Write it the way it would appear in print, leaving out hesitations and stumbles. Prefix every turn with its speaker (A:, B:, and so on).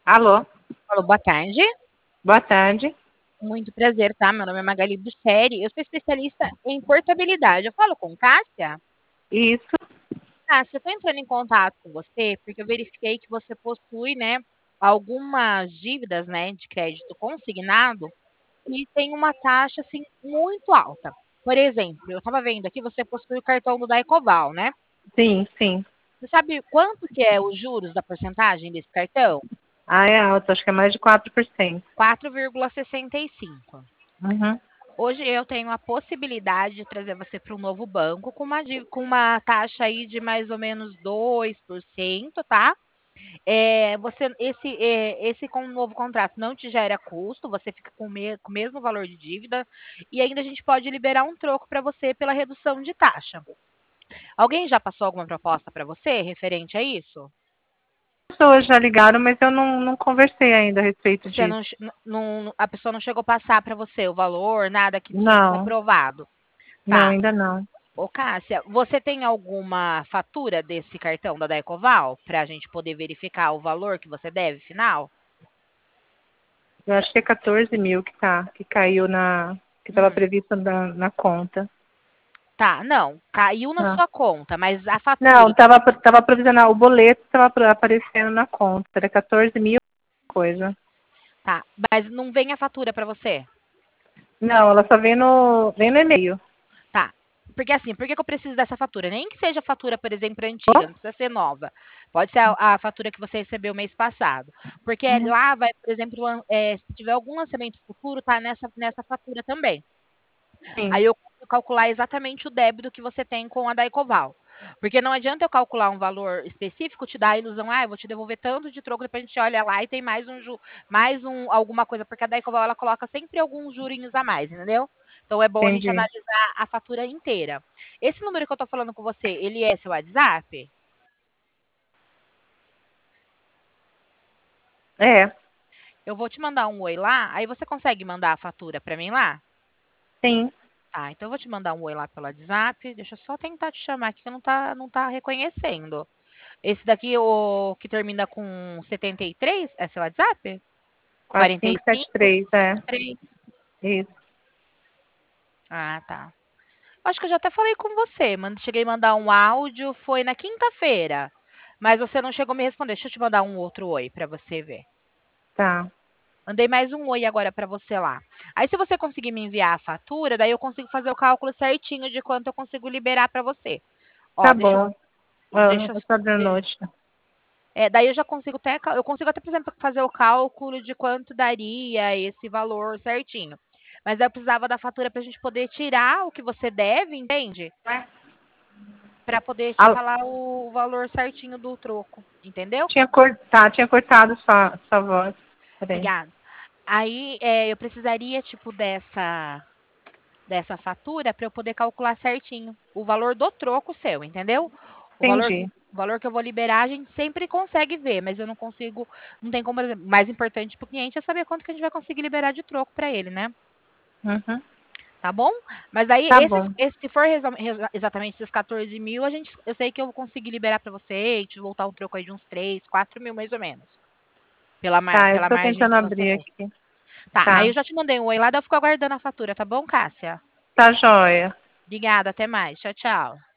A: Alô,
B: Alô, boa tarde.
A: boa tarde.
B: Muito prazer, tá? Meu nome é Magali Busseri. Eu sou especialista em portabilidade. Eu falo com Cássia.
A: Isso,
B: Cássia, eu estou entrando em contato com você porque eu verifiquei que você possui, né, algumas dívidas, né, de crédito consignado e tem uma taxa, assim, muito alta. Por exemplo, eu estava vendo aqui, você possui o cartão do Daicoval, né?
A: sim, sim.
B: Você sabe quanto que é os juros da porcentagem desse cartão?
A: Ah, é alto, acho que é mais de 4%.
B: 4,65.
A: Uhum,
B: Hoje eu tenho a possibilidade de trazer você para um novo banco com uma taxa aí de mais ou menos 2%, tá? Esse com o novo contrato não te gera custo, você fica com o mesmo valor de dívida e ainda a gente pode liberar um troco para você pela redução de taxa. Alguém já passou alguma proposta para você referente a isso?
A: pessoas já ligaram, mas eu não conversei ainda a respeito
B: Você
A: disso.
B: não, a pessoa não chegou a passar para você o valor, nada que tinha sido
A: Não,
B: aprovado.
A: não,
B: Tá.
A: ainda não.
B: Ô, Cássia, você tem alguma fatura desse cartão da Decoval para a gente poder verificar o valor que você deve final?
A: Eu acho que é 14 mil que caiu que estava
B: Hum,
A: previsto na conta.
B: tá, não, caiu na
A: Ah.
B: sua conta, mas a
A: Não,
B: fatura,
A: estava provisional, o boleto estava aparecendo na conta, era 14 mil coisa.
B: tá, mas não vem a fatura para você,
A: Não, ela só vem no e-mail.
B: tá? Porque assim, por que que eu preciso dessa fatura? Nem que seja fatura, por exemplo, antiga, não precisa ser nova. Pode ser a fatura que você recebeu mês passado. Porque
A: Uhum,
B: lá vai, por exemplo, se tiver algum lançamento futuro, tá nessa fatura também.
A: sim,
B: Aí eu consigo calcular exatamente o débito que você tem com a Daicoval. Porque não adianta eu calcular um valor específico, te dar a ilusão, eu vou te devolver tanto de troco, depois a gente olha lá e tem alguma coisa, porque a Daicoval ela coloca sempre alguns jurinhos a mais, entendeu? Então é bom a gente
A: entendi.
B: analisar a fatura inteira. Esse número que eu tô falando com você, ele é seu WhatsApp?
A: É,
B: Eu vou te mandar um oi lá, aí você consegue mandar a fatura para mim lá?
A: sim.
B: Tá, então eu vou te mandar um oi lá pelo WhatsApp. Deixa eu só tentar te chamar aqui que não tá reconhecendo. Esse daqui, o que termina com 73, é seu WhatsApp?
A: Quatro cinco sete
B: 45,
A: três é.
B: 3.
A: Isso.
B: Ah, tá. Acho que eu já até falei com você. Cheguei a mandar um áudio, foi na quinta-feira. Mas você não chegou a me responder. Deixa eu te mandar um outro oi para você ver.
A: Tá.
B: Mandei mais um oi agora para você lá. Aí, se você conseguir me enviar a fatura, daí eu consigo fazer o cálculo certinho de quanto eu consigo liberar para você.
A: Tá
B: Ó,
A: bom. Ah,
B: deixa eu,
A: eu tô abrindo noite.
B: daí eu já consigo eu consigo até, por exemplo, fazer o cálculo de quanto daria esse valor certinho. Mas aí eu precisava da fatura para a gente poder tirar o que você deve, entende? Para poder te
A: Ah,
B: falar o valor certinho do troco, entendeu?
A: tinha cortado sua voz. Peraí.
B: Obrigada. Aí eu precisaria, tipo, dessa fatura para eu poder calcular certinho o valor do troco seu, entendeu? O valor,
A: Entendi.
B: o valor que eu vou liberar, a gente sempre consegue ver, mas eu não consigo, não tem como, por exemplo, mais importante para o cliente é saber quanto que a gente vai conseguir liberar de troco para ele, né?
A: Uhum.
B: Tá bom? Mas aí,
A: Tá bom.
B: se for exatamente esses 14 mil, eu sei que eu vou conseguir liberar para você e te voltar um troco aí de uns 3, 4 mil mais ou menos,
A: Tá, eu
B: pela
A: tô
B: margem
A: tentando
B: que você
A: abrir
B: tem.
A: aqui.
B: Tá, aí
A: Tá.
B: eu já te mandei um oi lá, daí eu fico aguardando a fatura, tá bom, Cássia?
A: Tá joia.
B: Obrigada, até mais. Tchau, tchau.